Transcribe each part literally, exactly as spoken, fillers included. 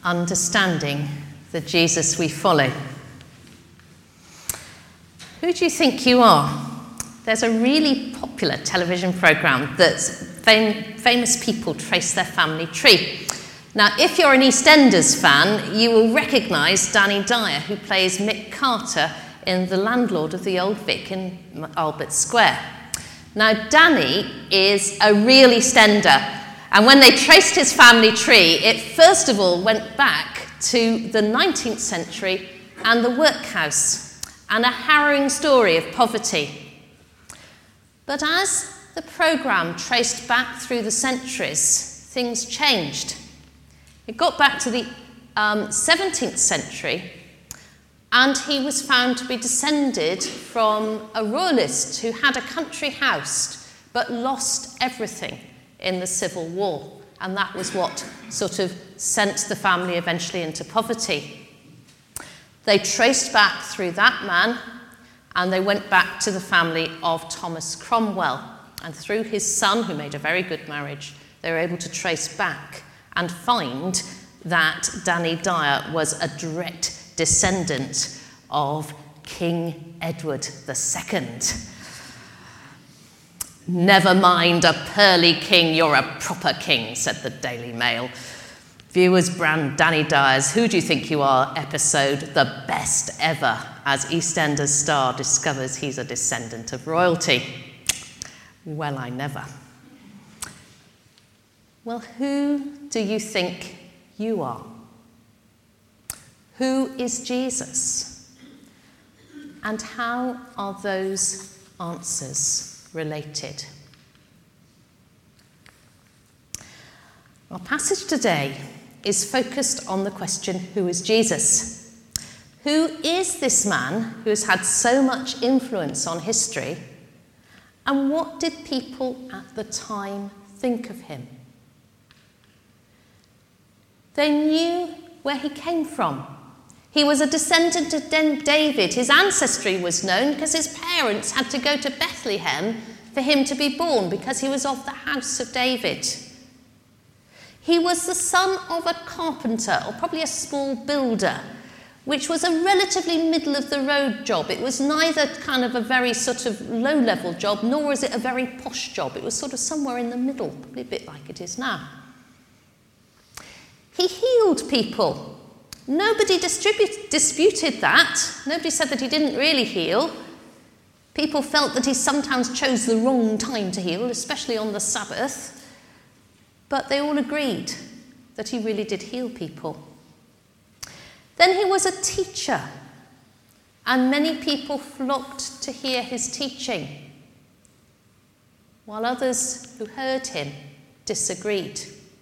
understanding the Jesus we follow. Who do you think you are? There's a really popular television programme that fam- famous people trace their family tree. Now, if you're an EastEnders fan, you will recognise Danny Dyer, who plays Mick Carter in The Landlord of the Old Vic in Albert Square. Now, Danny is a real EastEnder, and when they traced his family tree, it first of all went back to the nineteenth century and the workhouse, and a harrowing story of poverty. But as the programme traced back through the centuries, things changed. It got back to the um, seventeenth century, and he was found to be descended from a royalist who had a country house but lost everything in the Civil War. And that was what sort of sent the family eventually into poverty. They traced back through that man, and they went back to the family of Thomas Cromwell. And through his son, who made a very good marriage, they were able to trace back and find that Danny Dyer was a direct descendant of King Edward the Second. Never mind a pearly king, you're a proper king, said the Daily Mail. Viewers brand Danny Dyer's Who Do You Think You Are episode the best ever, as EastEnders star discovers he's a descendant of royalty. Well, I never. Well, who do you think you are? Who is Jesus? And how are those answers related? Our passage today is focused on the question, who is Jesus? Who is this man who has had so much influence on history? And what did people at the time think of him? They knew where he came from. He was a descendant of David. His ancestry was known because his parents had to go to Bethlehem for him to be born, because he was of the house of David. He was the son of a carpenter, or probably a small builder, which was a relatively middle-of-the-road job. It was neither kind of a very sort of low-level job, nor was it a very posh job. It was sort of somewhere in the middle, probably a bit like it is now. He healed people. Nobody distribute, disputed that. Nobody said that he didn't really heal. People felt that he sometimes chose the wrong time to heal, especially on the Sabbath. But they all agreed that he really did heal people. Then he was a teacher, and many people flocked to hear his teaching, while others who heard him disagreed.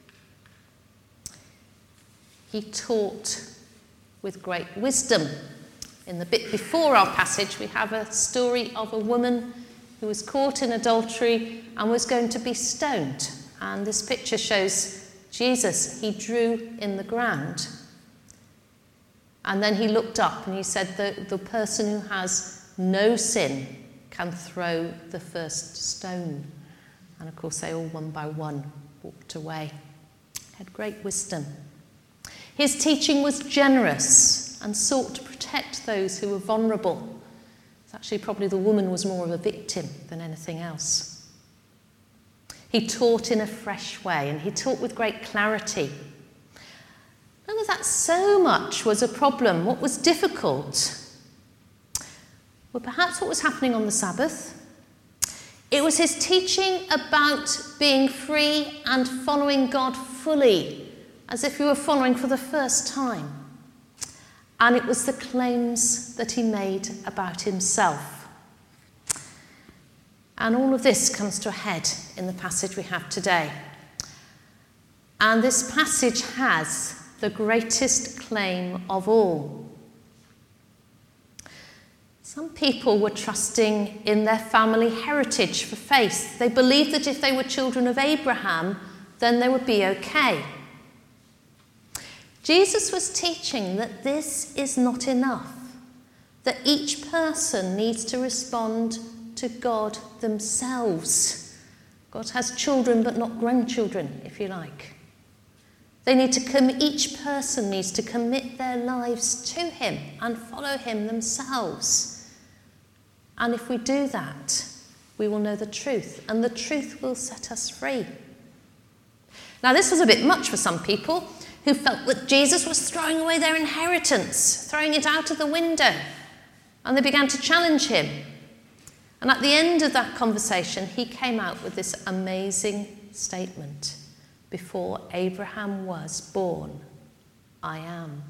He taught with great wisdom. In the bit before our passage, we have a story of a woman who was caught in adultery and was going to be stoned. And this picture shows Jesus. He drew in the ground. And then he looked up and he said, the, the person who has no sin can throw the first stone. And of course, they all one by one walked away. He had great wisdom. His teaching was generous and sought to protect those who were vulnerable. It's actually probably the woman was more of a victim than anything else. He taught in a fresh way, and he taught with great clarity. None of that so much was a problem. What was difficult? Well, perhaps what was happening on the Sabbath. It was his teaching about being free and following God fully, as if we were following for the first time. And it was the claims that he made about himself. And all of this comes to a head in the passage we have today. And this passage has the greatest claim of all. Some people were trusting in their family heritage for faith. They believed that if they were children of Abraham, then they would be okay. Jesus was teaching that this is not enough, that each person needs to respond to God themselves. God has children, but not grandchildren, if you like. They need to com- each person needs to commit their lives to him and follow him themselves. And if we do that, we will know the truth, and the truth will set us free. Now, this was a bit much for some people who felt that Jesus was throwing away their inheritance, throwing it out of the window, and they began to challenge him. And at the end of that conversation, he came out with this amazing statement: before Abraham was born, I am.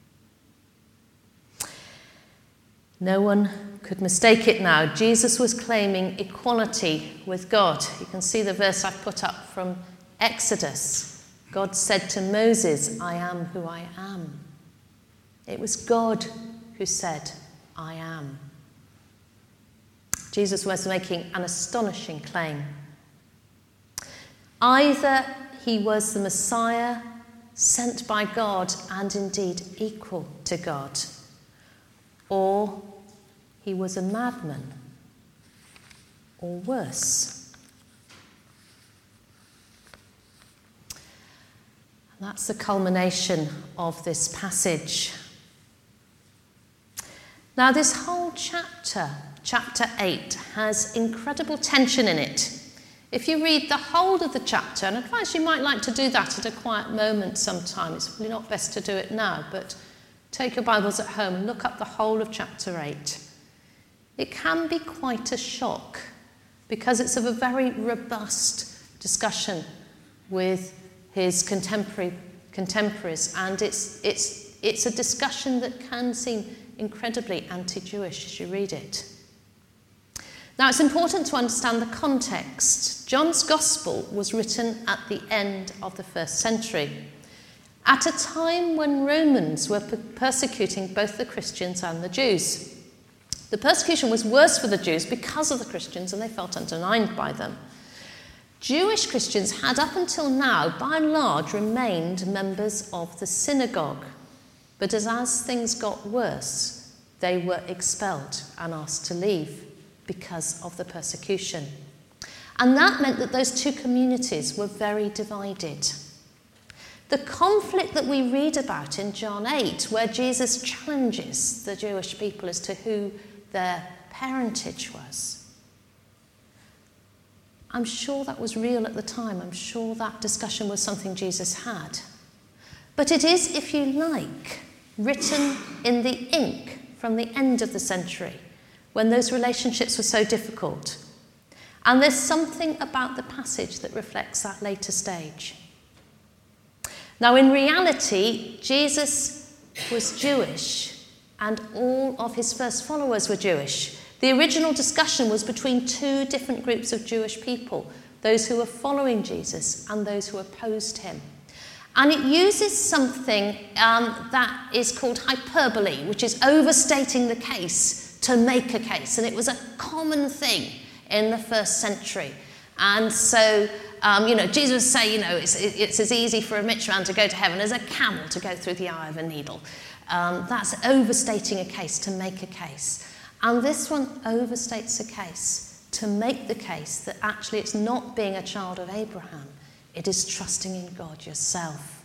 No one could mistake it now. Jesus was claiming equality with God. You can see the verse I've put up from Exodus. God said to Moses, I am who I am. It was God who said, I am. Jesus was making an astonishing claim. Either he was the Messiah, sent by God and indeed equal to God, or he was a madman, or worse. And that's the culmination of this passage. Now, this whole chapter, chapter eight, has incredible tension in it. If you read the whole of the chapter, and I advise you might like to do that at a quiet moment sometime. It's probably not best to do it now, but take your Bibles at home and look up the whole of chapter eight. It can be quite a shock because it's of a very robust discussion with his contemporary contemporaries, and it's it's it's a discussion that can seem incredibly anti-Jewish as you read it. Now, it's important to understand the context. John's Gospel was written at the end of the first century, at a time when Romans were persecuting both the Christians and the Jews. The persecution was worse for the Jews because of the Christians, and they felt undermined by them. Jewish Christians had up until now, by and large, remained members of the synagogue. But as, as things got worse, they were expelled and asked to leave because of the persecution. And that meant that those two communities were very divided. The conflict that we read about in John eight, where Jesus challenges the Jewish people as to who their parentage was, I'm sure that was real at the time. I'm sure that discussion was something Jesus had. But it is, if you like, written in the ink from the end of the century, when those relationships were so difficult. And there's something about the passage that reflects that later stage. Now, in reality, Jesus was Jewish, and all of his first followers were Jewish. The original discussion was between two different groups of Jewish people, those who were following Jesus and those who opposed him. And it uses something um, that is called hyperbole, which is overstating the case to make a case. And it was a common thing in the first century. And so, um, you know, Jesus would say, you know, it's, it's as easy for a rich man to go to heaven as a camel to go through the eye of a needle. Um, that's overstating a case to make a case. And this one overstates a case to make the case that actually it's not being a child of Abraham, it is trusting in God yourself.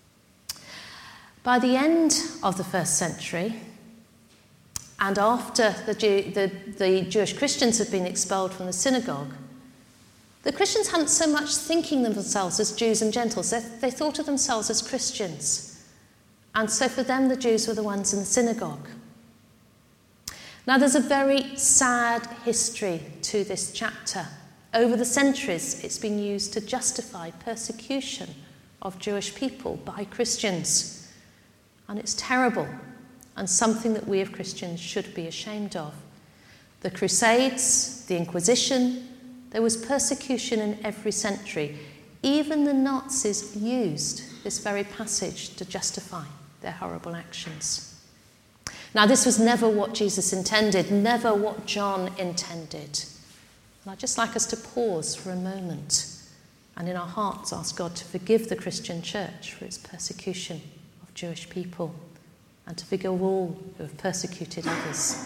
By the end of the first century, and after the, Jew, the, the Jewish Christians had been expelled from the synagogue, the Christians hadn't so much thinking of themselves as Jews and Gentiles. They, they thought of themselves as Christians. And so for them, the Jews were the ones in the synagogue. Now, there's a very sad history to this chapter. Over the centuries, it's been used to justify persecution of Jewish people by Christians. And it's terrible, and something that we as Christians should be ashamed of. The Crusades, the Inquisition, there was persecution in every century. Even the Nazis used this very passage to justify their horrible actions. Now, this was never what Jesus intended, never what John intended. And I'd just like us to pause for a moment and in our hearts ask God to forgive the Christian church for its persecution of Jewish people and to forgive all who have persecuted others.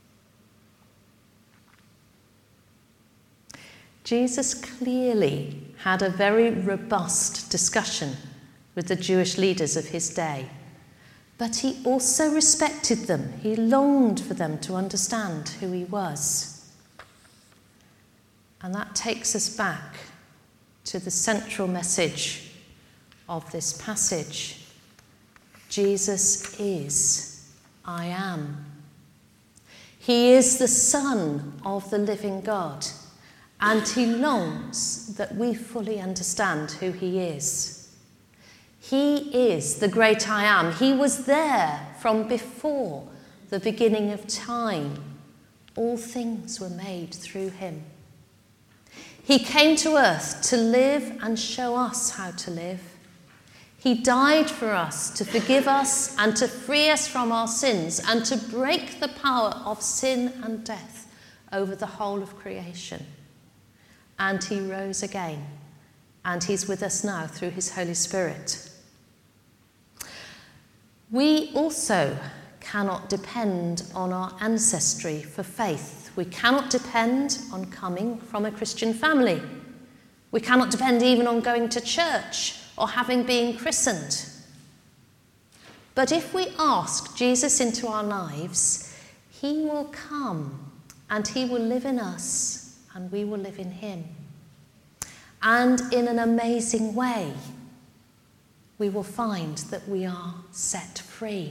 Jesus clearly had a very robust discussion with the Jewish leaders of his day, but he also respected them. He longed for them to understand who he was. And that takes us back to the central message of this passage. Jesus is I am. He is the Son of the living God, and he longs that we fully understand who he is. He is the great I am. He was there from before the beginning of time. All things were made through him. He came to earth to live and show us how to live. He died for us to forgive us and to free us from our sins and to break the power of sin and death over the whole of creation. And he rose again, and he's with us now through his Holy Spirit. We also cannot depend on our ancestry for faith. We cannot depend on coming from a Christian family. We cannot depend even on going to church or having been christened. But if we ask Jesus into our lives, he will come and he will live in us and we will live in him. And in an amazing way, we will find that we are set free.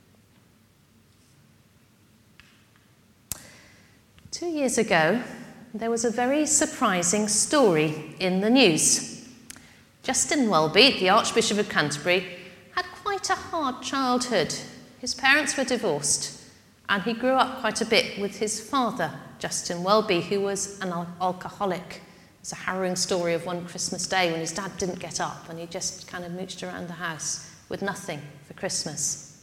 Two years ago, there was a very surprising story in the news. Justin Welby, the Archbishop of Canterbury, had quite a hard childhood. His parents were divorced, and he grew up quite a bit with his father, Justin Welby, who was an al- alcoholic. It's a harrowing story of one Christmas day when his dad didn't get up and he just kind of mooched around the house with nothing for Christmas.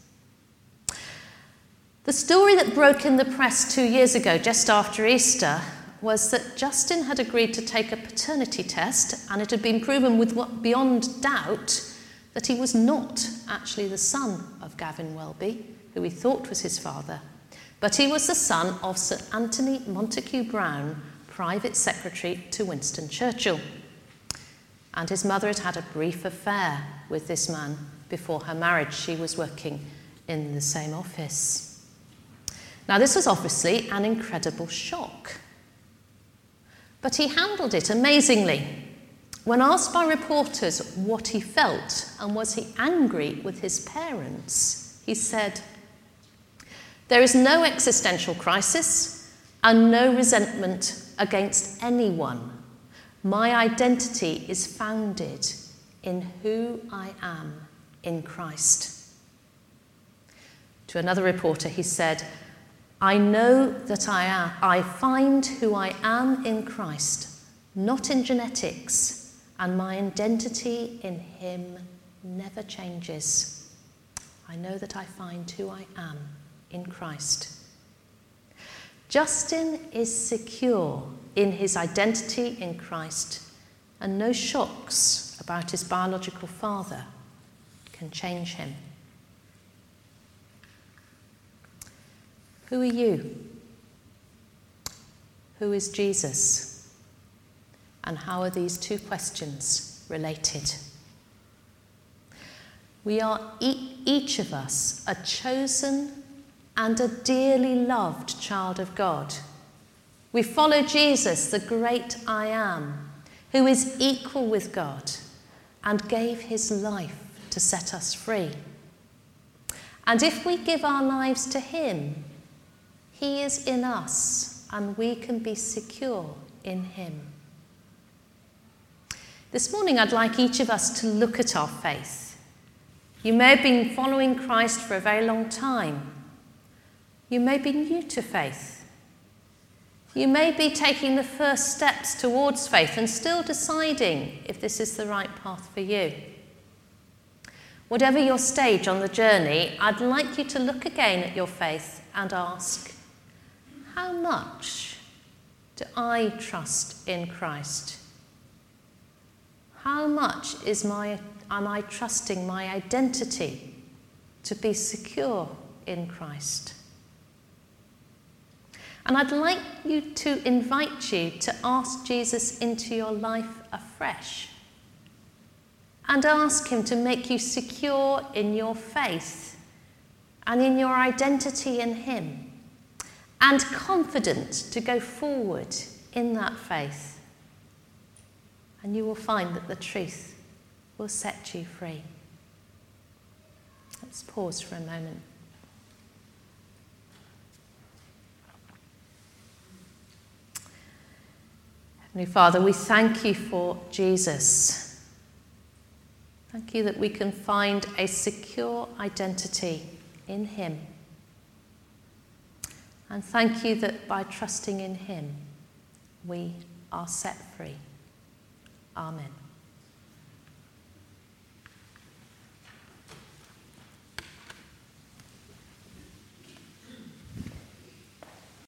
The story that broke in the press two years ago, just after Easter, was that Justin had agreed to take a paternity test, and it had been proven with what, beyond doubt that he was not actually the son of Gavin Welby, who he thought was his father, but he was the son of Sir Anthony Montague Brown, private secretary to Winston Churchill. And his mother had had a brief affair with this man before her marriage. She was working in the same office. Now, this was obviously an incredible shock. But he handled it amazingly. When asked by reporters what he felt and was he angry with his parents, he said, "There is no existential crisis and no resentment against anyone. My identity is founded in who I am in Christ." To another reporter, he said, "I know that I am, I find who I am in Christ, not in genetics, and my identity in him never changes. I know that I find who I am in Christ." Justin is secure in his identity in Christ, and no shocks about his biological father can change him. Who are you? Who is Jesus? And how are these two questions related? We are e- each of us a chosen and a dearly loved child of God. We follow Jesus, the great I am, who is equal with God and gave his life to set us free. And if we give our lives to him, he is in us and we can be secure in him. This morning, I'd like each of us to look at our faith. You may have been following Christ for a very long time. You may be new to faith. You may be taking the first steps towards faith and still deciding if this is the right path for you. Whatever your stage on the journey, I'd like you to look again at your faith and ask, how much do I trust in Christ? How much is my, am I trusting my identity to be secure in Christ? And I'd like you to invite you to ask Jesus into your life afresh and ask him to make you secure in your faith and in your identity in him and confident to go forward in that faith. And you will find that the truth will set you free. Let's pause for a moment. Heavenly Father, we thank you for Jesus. Thank you that we can find a secure identity in him. And thank you that by trusting in him, we are set free. Amen.